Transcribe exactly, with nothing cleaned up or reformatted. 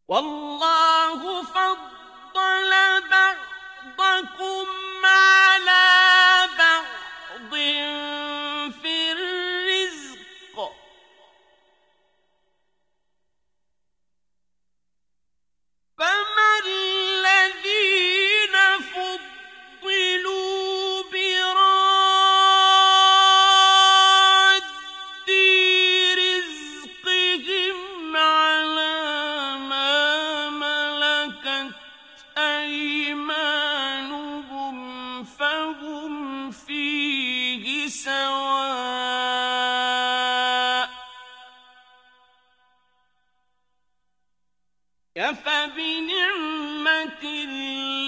والله فضل بعضكم على بعض في الرزق فما الذين فضلوا براد رزقهم على ما ملكت أيمانهم فهم فيه سواء أفبنعمة